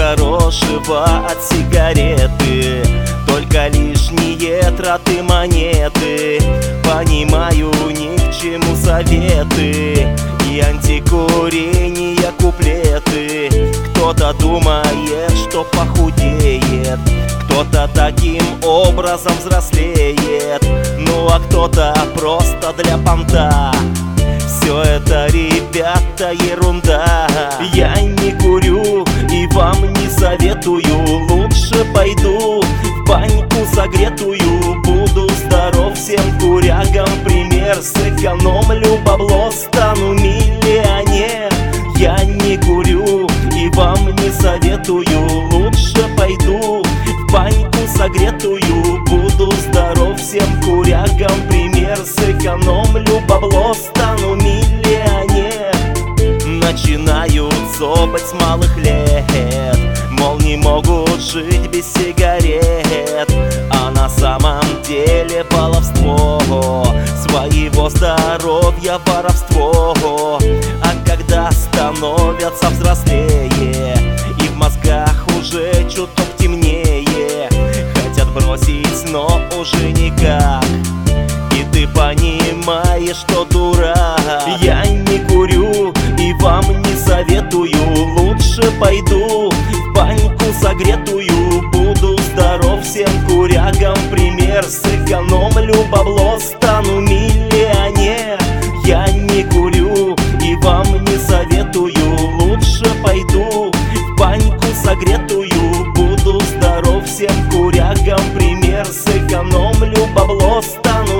хорошего от сигареты, только лишние траты монеты. Понимаю, ни к чему советы и антикурение куплеты. Кто-то думает, что похудеет, кто-то таким образом взрослеет, ну а кто-то просто для понта. Все это, ребята, ерунда. Я не курю и вам не советую. Лучше пойду в баньку согретую. Буду здоров, всем курягам пример. Сэкономлю бабло, стану миллионер. Я не курю и вам не советую. Лучше пойду в баньку согретую. Буду здоров, всем курягам пример. Сэкономлю бабло, стану миллионер. Начинают зобать с малых лет, мол, не могут жить без сигарет. А на самом деле баловство, своего здоровья воровство. А когда становятся взрослее и в мозгах уже чуток темнее, хотят бросить, но уже никак. И ты понимаешь, что дурак. Я не курю и вам не советую. Лучше пойду в баньку согретую. Буду здоров, всем курягам пример. Сэкономлю бабло, стану миллионер. Я не курю и вам не советую. Лучше пойду в баньку согретую. Буду здоров, всем курягам пример. Сэкономлю бабло, стану